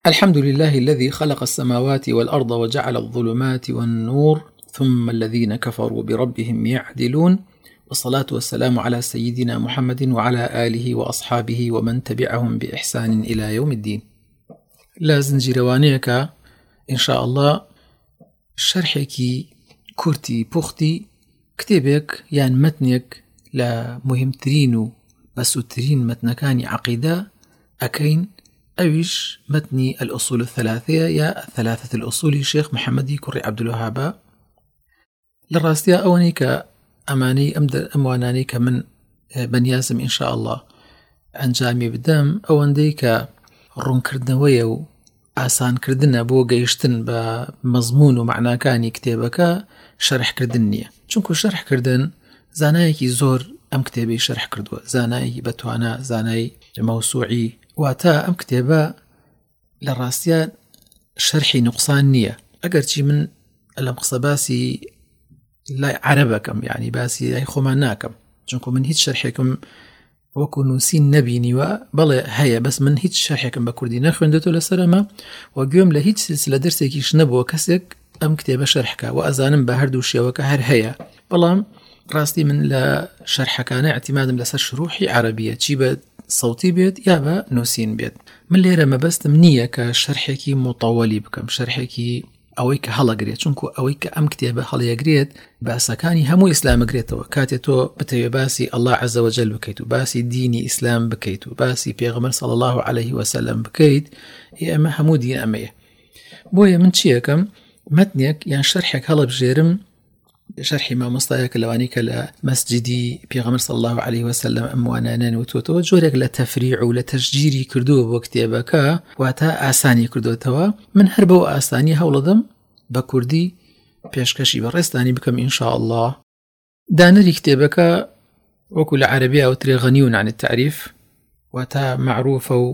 الحمد لله الذي خلق السماوات والأرض وجعل الظلمات والنور ثم الذين كفروا بربهم يعدلون، والصلاة والسلام على سيدنا محمد وعلى آله وأصحابه ومن تبعهم بإحسان إلى يوم الدين. لا زنجيروانيك إن شاء الله شرحك كورتي بوختي كتابك يعني متنك لمهمترين بسوترين متنكاني عقيدة أكين أويش متني الأصول الثلاثية يا ثلاثة الأصول شيخ محمد كري عبد الوهاب للراستيا أونيك أماني أموانانيك من بنيازم إن شاء الله أنجامي بدم أو أنديك رون كردنوية و آسان كردنا بو قيشتن بمضمون ومعنى كاني كتابك شرح كردنية چونكو شرح كردن زانايكي زور أم كتابي شرح كردوا زاناي بتوانا زاناي موسوعي واتا أم كتابة للراستيا شرحي نقصان نية أقرتي من المقصة باسي لا عربكم يعني باسي خماناكم چونكو من هيت شرحكم وكو نوسين نبيني وبلا هيا بس من هيت شرحكم بكردي نخوندتو لسرما وقيوم لهيت سلسلة درسيكي شنبو كسك أم كتابة شرحك وأزانم بهردو شيوك هر هيا بلام راستي من لا شرحك أنا اعتمادا لسر شروحي عربية تشيبت صوتي بيت يابا نوسين بيت من ليرة ما بس تمنية كشرحكي مطولي بكم شرحكي أويك هلا قريت شنكو أويك أم كتابة هلا قريت باسكاني همو إسلام قريتو كاتتو بتوي باسي الله عز وجل بكيتو باسي ديني إسلام بكيتو باسي بيغمر صلى الله عليه وسلم بكيت يا أما همو دين أمية بويا من شيكم متنيك يعني شرحك هلا بجيرم شرحي ما مصطايك لوانيك لمسجدي بيغمر صلى الله عليه وسلم أموانانان وتوتو جورك لتفريع ولتشجيري كردو بوكتابك واتا آساني كردو توا من هربو آساني هولدم بكردي بيشكشي برستاني بكم إن شاء الله دانري كتابك وكل عربية أو تري غنيون عن التعريف واتا معروفة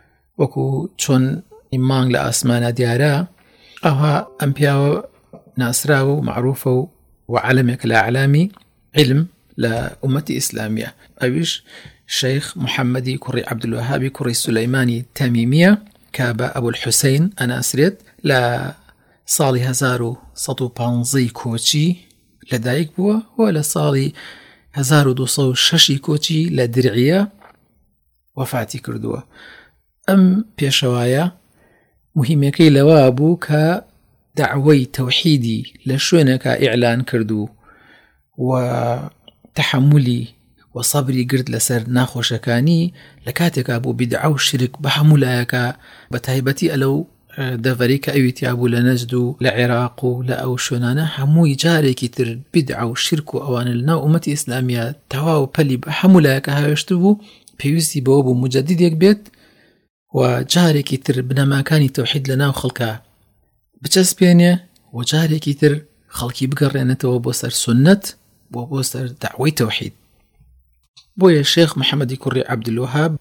وكو چون إمان لأسمان ديارا أوها أمبياو ناسراو معروفة وعلمك لأعلامي علم لأمة إسلامية أويش شيخ محمد كري عبد الوهاب كري سليماني تميمية كابا أبو الحسين أنا أسرد لا صالي هزارو صدو بانزي كوتشي لدايك بوا ولا صالي هزارو دوصو ششي كوتشي لدرعية وفاتي كردوا أم بيشوايا مهمكي لوابو دعوي توحيدي لشونك إعلان كردو وتحملي وصبري قرد لسر ناخوشكاني لكاتك أبو بدعو الشرك بحملاك بتايبتي ألو دفريك أيوتي أبو لنجدو لعراقو لأو شونانا حموي جاريكي تر بدعو الشرك أوان لنا أمة إسلامية تواو بلي بحملاك هايشتبو بيوزي بوابو مجدد يكبيت وجاريكي تر بنما كاني توحيد لنا وخلقها بچسبينه وجاريكي تر خلقي بقرينته بوسر سنة وبوسر دعوي توحيد بويا الشيخ محمد كري عبد الوهاب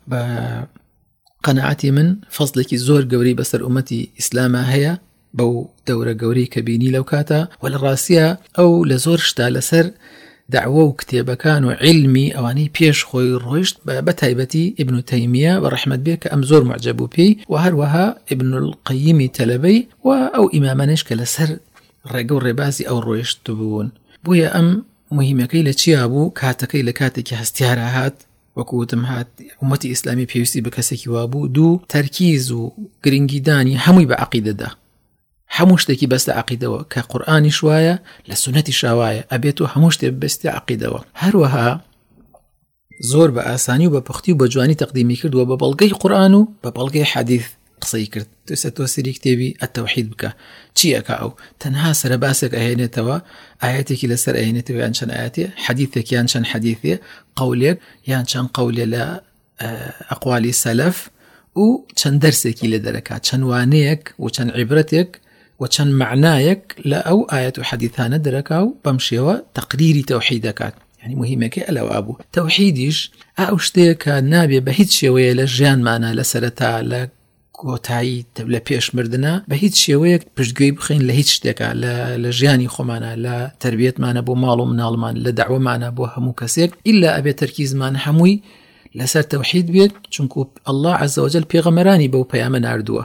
بقناعتي من فضلك زور قوري بسر أمتي إسلاما هي بو دورة قوري كبيني لو كاتا والراسية أو لزور شتا لسر دعوة وكتابة كانوا علمي أواني بيش خوي رويشت بتايبتي ابن تيمية ورحمة بيك أم زور معجبو بي وهروها ابن القيم تلبي أو إمامانش كالسر رقو الربازي أو رويشت تبون بويا أم مهمة كي لتشيابو كاتكي لكاتك هستيارات وكوتم هات أمتي إسلامي بيوسي بكسكي وابو دو تركيز وقرنجيداني هموي بعقيدة ده هموشتكي بس عقيدة كقرآن شوية لسنة شواية أبيتو هموشتي بس عقيدة هروها زور بأساني وببختي وبجواني تقديمي كرد وببلغي قرآن وببلغي حديث قصي كرد تستوسري كتابي التوحيد بك تشيئك أو تنها سرباسك أهينتوا آياتك لسر أهينتوا يانشان آياتي حديثك يانشان حديثي قولك يانشان قولي لا أقوال السلف وشان درسك لدركات شان وانيك وشان عبرتك وشان معنايك لا أو آيات حديثانا دركاو بمشيوا تقريري توحيدك يعني مهمك ألا وأبو توحيديش أوشتيك نابي بهيت شوية لجيان معنا لسرتا لكوتاي تبلا بيش مردنا بهيت شوية بشتقوي بخين لهيت شتيك لجياني خو معنا لتربية معنا بو مالو منال معنا لدعوة معنا بو همو كسير إلا أبي تركيز معنا حموي لسر توحيد بيت چونكو الله عز وجل پیغمرانی بو پیام ناردوه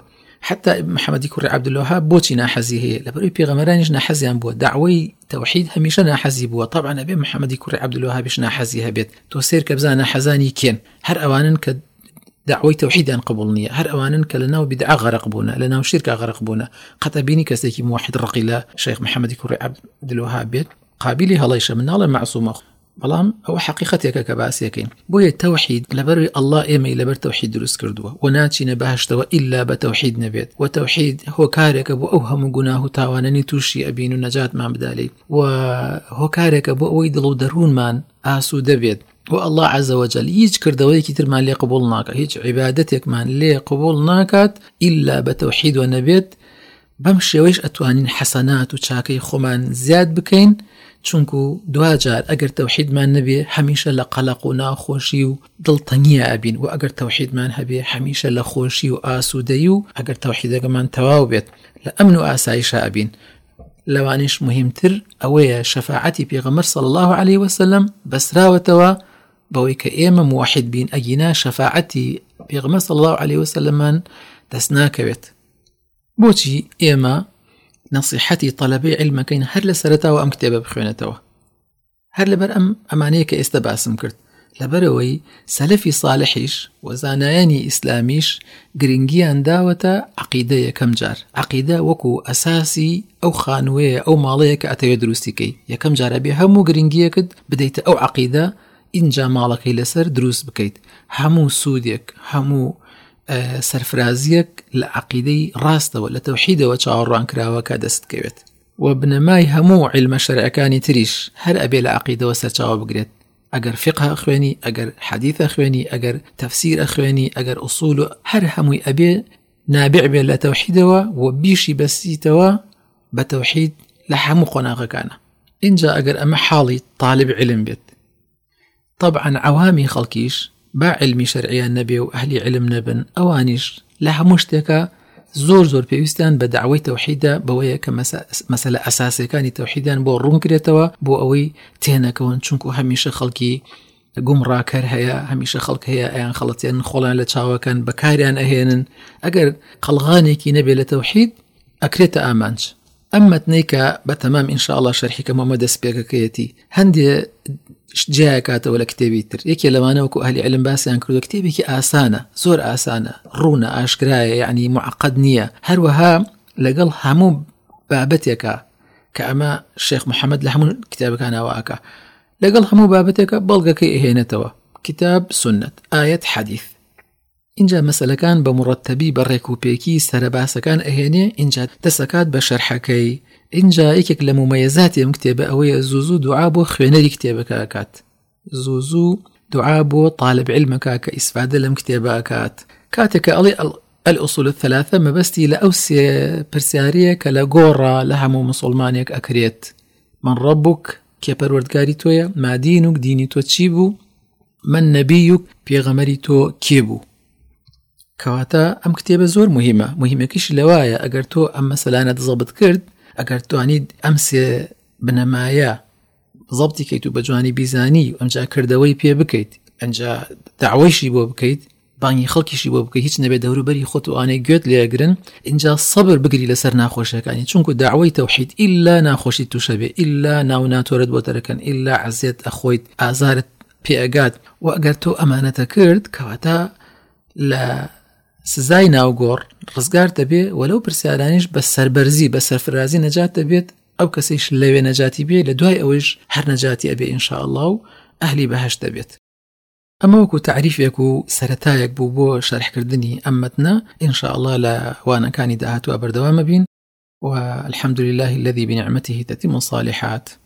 حتى محمد كوري عبد الوهاب بوچی ناحەزی هەیە لەبەرەوەی پێغەمبەرانیش ناحەزیان بووە دعوەی تەوحید هەمیشە ناحەزی بووە طبعا ئەبێ محەممەدی کوڕی عەبدولوهابیش ناحەزی هەبێت تۆ سێر کە بزانە حەزانی کێن هەر ئەوانن کە دعوەی تەوحیدیان قبول نییە هەر ئەوانن کە لەناو بیدعا غەرق بوونە لەناو شیرکا غەرق بوونە قەتە بینی کەسێکی موحد ڕقی لە شەیخ محەممەدی کوڕی عەبدولوهاب بێت قابلی هەڵەیشە من ناڵێ معسوومە بەڵام ئەوە حقیقەتێکە کە باسیەکەین بۆیە تەوحید لەبەر الله ئێمەی لەبەر تەوحید دروست کردووە و ناچینە بەهشتەوە ئیلا بە تەوحید نەبێت و تەوحید هۆکارێکە بۆ ئەو هەموو گوناه و تاوانەی تووشی ئەبین و نەجاتمان بدالێت و هۆکارێکە بۆ ئەوەی دڵ و دەروونمان ئاسوودە بێت و الله عز وجل هیچ کردەوەیەکی ترمان لێ قبول ناکات هیچ عیبادەتێکمان لێ قبول ناکات ئیلا بە تەوحید و نەبێت بەم شێوەیەش ئەتوانین حەسەنات و چاکەی خۆمان زیاد بکەین چونکو دوجار ئەگەر تەوحیدمان نەبێ هەمیشە لە قەلق و ناخۆشی و دڵتەنگیە ئەبین و ئەگەر تەوحیدمان هەبێ هەمیشە لە خۆشی و ئاسوودەیی و ئەگەر تەوحیدەکەمان تەواو بێت لە ئەمن و ئاسایشە ئەبین لەوانش مهمتر ئەوەیە شەفاعەتی پێغەمبەر صلی الله عليه وسلم بەسراوەتەوە بەوەی کە ئێمە موحد بین ئەگینا شەفاعەتی پێغەمبەر صلی الله عليه وسلممان دەست ناکەوێت بۆچی ئێمە نصيحتي طلبي علمكين هر لسرتا وام كتابه بخوينتوا هر لبر امانيه كاست باسم كرت لبروي سلفي صالحيش وزاناياني اسلاميش جرينجيان داوتا عقيده كم جار عقيده وكو اساسي او خانويه او ماليه كاتي دروستيكي يا كم جار بي همو جرينجيه كد بديت او عقيده ان جا مالك لسر دروس بكيت همو سوديك همو سەرفرازیەک لە عەقیدەی ڕاستەوە لە تەوحیدەوە چاوەڕوان کراوە کە دەست بکەوێت و بنەمای هەموو عیلمە شەرعەکانی تریش هەر ئەبێ لە عەقیدەوە سەرچاوە بگرێت ئەگەر فقه خوێنی ئەگەر حەدیثە خوێنی ئەگەر تەفسیرە خوێنی ئەگەر ئوصول و هەر هەمووی ئەبێ نابع بێت لە تەوحیدەوە و بیشی بەسیتەوە بە تەوحید لە هەموو قۆناغەکانە اینجا ئەگەر ئەمە حاڵی طالب علم بێت طبعا عوامی خەڵکیش با علمی شرعیان نەبێ و ئەهلی علم نەبن ئەوانیش لە هەموو شتێکە زۆر پێویستیان بە دعوەی تەوحیدە بەوەیە کە مەسەلە ئەساسیەکانی تەوحیدیان بۆ ڕوونکرێتەوە بۆ ئەوەی تێنەکەون چونکو هەمیشە خەڵکی گومڕاکەر هەیە هەمیشە خەڵک هەیە ئەیان خەڵەتیان خۆڵیان لە چاوەکان بەکاریان ئەهێنن ئەگەر قەڵغانێکی نەبێ لە تەوحید ئەکرێتە ئامانج ئەم مەتنەی کە بەتەمام ئینشاءالله شەرحیکەمەوە دەست پێکەکەیەتی هەندێ جایەکاتەوە لە کتێبی تر یەکێ لەوانەوەکو ئەهلی علم باسییان کردو کتێبێکی ئاسانە زۆر ئاسانە ڕوونە ئاشکرایە یعنی معقد نییە هەروەها لەگەڵ هەموو بابەتێکە کە ئەمە شێخ محەممەد لە هەموو کتابەکانەوەکە لەگەڵ هەموو بابەتێکە بەڵگەکەی ئەهێنێتەوە کتاب سنت ئاەت حەدیث اینجا مەسەلەکان بە مڕەتەبی بە ڕێکوپێکی سەرباسەکان ئەهێنێ اینجا دەسەکات بە شەرحەکەی اینجا یەکێک لە ممەیزاتی ئەم کتێبە ئەوەیە زوو دوعا بۆ خوێنەری کتێبەکە ئەکات زوو دوعا بۆ طالب علمەکە کە ئیسفادە لەم کتێبە ئەکات کاتێکە ئەڵێ الأصول الثلاثة مەبەستی لە ئەو سێ پرسیارەیە کە لە گۆڕە لە هەموو مسلمانێک ئەکرێت من ڕەبوک کێ پەروەردگاری تۆیە ما دینوک دینی تۆ چی بوو من نەبیوک پێغەمەری تۆ کێ بوو کەواتە ئەم کتێبە زۆر مهمەکیش لەوایە ئەگەر تۆ ئەم مەسەلانە دزەبت کرد ئەگەر توانیت ئەم سێ بنەمایە زەبتی کەیت و بە جوانی بیزانی و ئەمجا کردەوەی پێ بکەیت ئەنجا دعوەیشی بۆ بکەیت بانگی خەڵکیشی بۆ بکەیت هیچ نەبێت دەوروبەری خۆت و ئانەی گوێت لێگرن اینجا سەبر بگری لەسەر ناخۆشیەکانی چونکو دعوەی تەوحید ئیلا ناخۆشی تووشە بێ ئیلا ناو ناتۆرت بۆ دەرەکەن ئیلا عەزیەت ئەخۆیت ئازارت پێئەگات و ئەگەر تۆ ئەمانەتە کرد کەواتە لە سزای ناوگۆڕ ڕزگار دەبێ وەلەو پرسیارانیش بە سەربەرزی بە سەرفرازی نەجات دەبێت ئەو کەسیش لەوێ نەجاتی بێ لە دوای ئەوەش هەر نەجاتی ئەبێ ئینشاءالله و ئەهلی بەهەشت دەبێت ئەمە وەکو تعریفێک و سەرەتایەک بوو بۆ شەرحکردنی ئەم مەتنە ئینشاءالله لە وانەکانی داهاتووە بەردەوامە بین والحمد لله الذي بنعمته تتم الصالحات